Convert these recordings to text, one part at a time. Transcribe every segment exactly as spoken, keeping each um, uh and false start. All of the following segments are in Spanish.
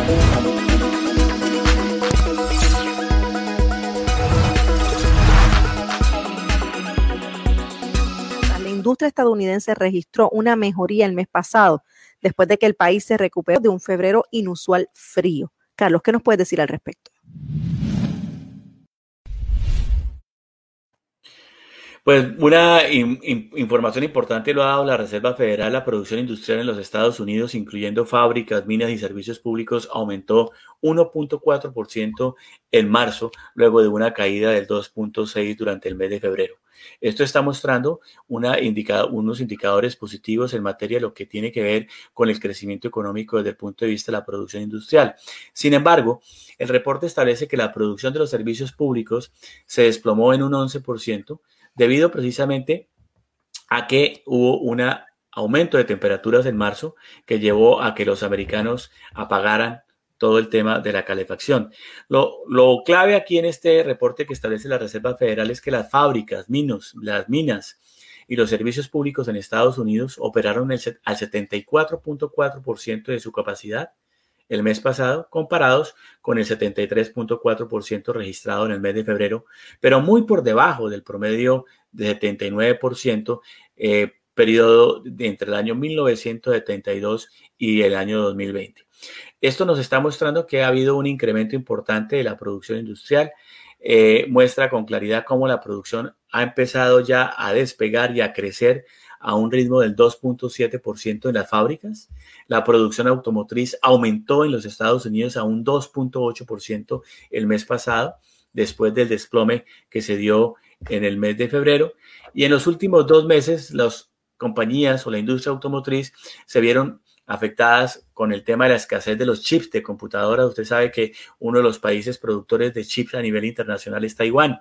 La industria estadounidense registró una mejoría el mes pasado, después de que el país se recuperó de un febrero inusual frío. Carlos, ¿qué nos puedes decir al respecto? Pues una in, in, información importante lo ha dado la Reserva Federal. La producción industrial en los Estados Unidos, incluyendo fábricas, minas y servicios públicos, aumentó uno punto cuatro por ciento en marzo, luego de una caída del dos punto seis por ciento durante el mes de febrero. Esto está mostrando una indica, unos indicadores positivos en materia de lo que tiene que ver con el crecimiento económico desde el punto de vista de la producción industrial. Sin embargo, el reporte establece que la producción de los servicios públicos se desplomó en un once por ciento, debido precisamente a que hubo un aumento de temperaturas en marzo que llevó a que los americanos apagaran todo el tema de la calefacción. Lo, lo clave aquí en este reporte que establece la Reserva Federal es que las fábricas, minos, las minas y los servicios públicos en Estados Unidos operaron el, al setenta y cuatro punto cuatro por ciento de su capacidad el mes pasado, comparados con el setenta y tres punto cuatro por ciento registrado en el mes de febrero, pero muy por debajo del promedio de setenta y nueve por ciento eh, periodo de entre el año mil novecientos setenta y dos y el año dos mil veinte. Esto nos está mostrando que ha habido un incremento importante de la producción industrial. Eh, muestra con claridad cómo la producción ha empezado ya a despegar y a crecer a un ritmo del dos punto siete por ciento en las fábricas. La producción automotriz aumentó en los Estados Unidos a un dos punto ocho por ciento el mes pasado, después del desplome que se dio en el mes de febrero. Y en los últimos dos meses, las compañías o la industria automotriz se vieron afectadas con el tema de la escasez de los chips de computadoras. Usted sabe que uno de los países productores de chips a nivel internacional es Taiwán.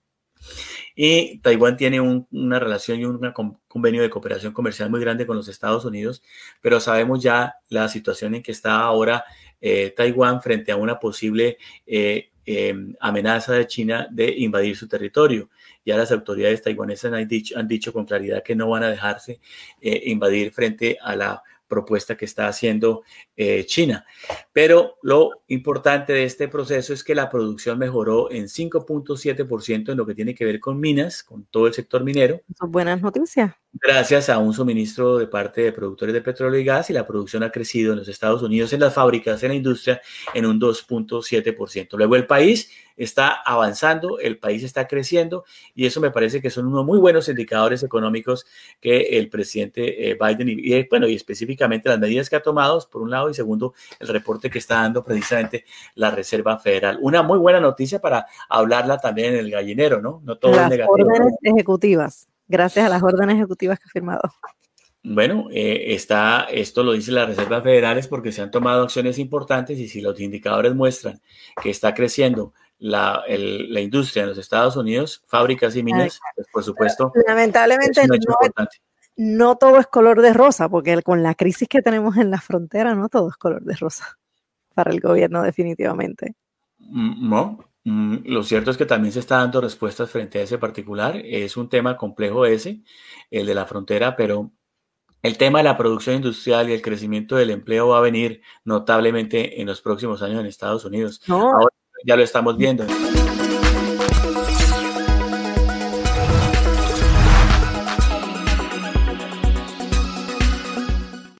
Y Taiwán tiene un, una relación y un convenio de cooperación comercial muy grande con los Estados Unidos, pero sabemos ya la situación en que está ahora eh, Taiwán frente a una posible eh, eh, amenaza de China de invadir su territorio. Ya las autoridades taiwanesas han dicho, han dicho con claridad que no van a dejarse eh, invadir frente a la propuesta que está haciendo eh, China. Pero lo importante de este proceso es que la producción mejoró en cinco punto siete por ciento en lo que tiene que ver con minas, con todo el sector minero. Son buenas noticias. Gracias a un suministro de parte de productores de petróleo y gas, y la producción ha crecido en los Estados Unidos, en las fábricas, en la industria, en un dos punto siete por ciento. Luego el país está avanzando, el país está creciendo, y eso me parece que son unos muy buenos indicadores económicos que el presidente Biden, y, y bueno, y específicamente las medidas que ha tomado, por un lado, y segundo, el reporte que está dando precisamente la Reserva Federal. Una muy buena noticia para hablarla también en el gallinero, ¿no? No todo las es negativo. Órdenes ejecutivas, gracias a las órdenes ejecutivas que ha firmado. Bueno, eh, está, esto lo dice la Reserva Federal, es porque se han tomado acciones importantes, y si los indicadores muestran que está creciendo la, el, la industria en los Estados Unidos, fábricas y minas, pues por supuesto, lamentablemente es un hecho no, importante. No todo es color de rosa, porque con la crisis que tenemos en la frontera, no todo es color de rosa para el gobierno, definitivamente. No, lo cierto es que también se está dando respuestas frente a ese particular. Es un tema complejo ese, el de la frontera, pero el tema de la producción industrial y el crecimiento del empleo va a venir notablemente en los próximos años en Estados Unidos. No. Ahora ya lo estamos viendo.